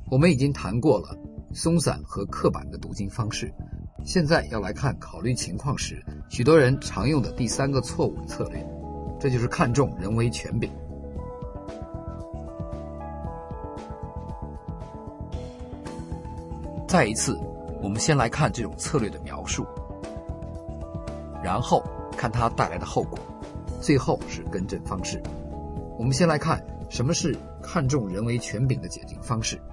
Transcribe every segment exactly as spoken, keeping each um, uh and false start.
我们已经谈过了松散和刻板的读经方式，现在要来看考虑情况时许多人常用的第三个错误策略，这就是看重人为权柄。再一次，我们先来看这种策略的描述，然后看它带来的后果，最后是更正方式。我们先来看什么是看重人为权柄的解经方式。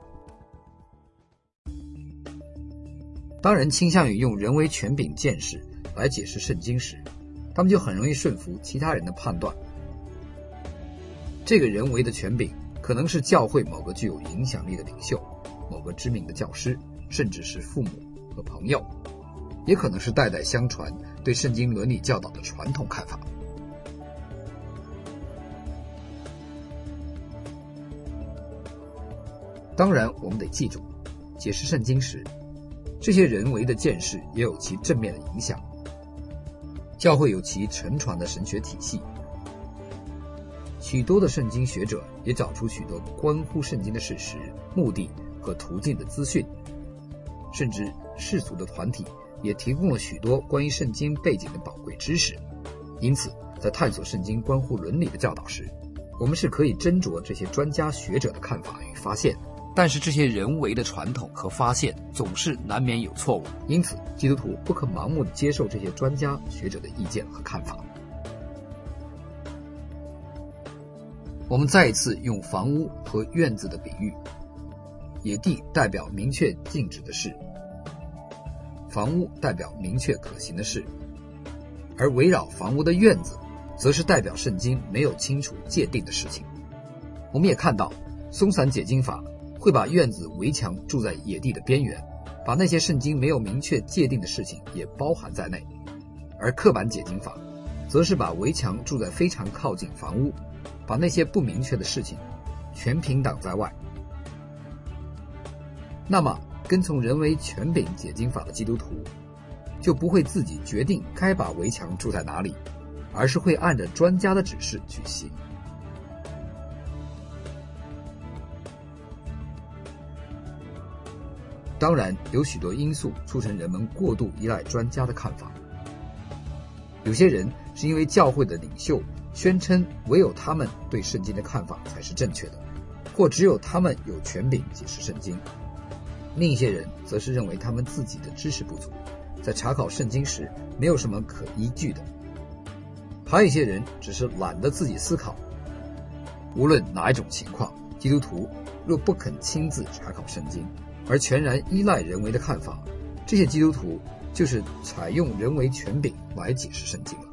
当人倾向于用人为权柄见识来解释圣经时，他们就很容易顺服其他人的判断。这个人为的权柄可能是教会某个具有影响力的领袖，某个知名的教师，甚至是父母和朋友，也可能是代代相传对圣经伦理教导的传统看法。当然，我们得记住，解释圣经时，这些人为的见识也有其正面的影响。教会有其承传的神学体系，许多的圣经学者也找出许多关乎圣经的事实、目的和途径的资讯，甚至世俗的团体也提供了许多关于圣经背景的宝贵知识。因此，在探索圣经关乎伦理的教导时，我们是可以斟酌这些专家学者的看法与发现，但是这些人为的传统和发现总是难免有错误，因此基督徒不可盲目地接受这些专家学者的意见和看法。我们再一次用房屋和院子的比喻，野地代表明确禁止的事，房屋代表明确可行的事，而围绕房屋的院子则是代表圣经没有清楚界定的事情。我们也看到松散解经法会把院子围墙住在野地的边缘，把那些圣经没有明确界定的事情也包含在内，而刻板解经法则是把围墙住在非常靠近房屋，把那些不明确的事情全平挡在外。那么跟从人为权柄解经法的基督徒就不会自己决定该把围墙住在哪里，而是会按照专家的指示去行。当然，有许多因素促成人们过度依赖专家的看法。有些人是因为教会的领袖宣称唯有他们对圣经的看法才是正确的，或只有他们有权柄解释圣经。另一些人则是认为他们自己的知识不足，在查考圣经时没有什么可依据的。还有一些人只是懒得自己思考。无论哪一种情况，基督徒若不肯亲自查考圣经，而全然依赖人为的看法，这些基督徒就是采用人为权柄来解释圣经了。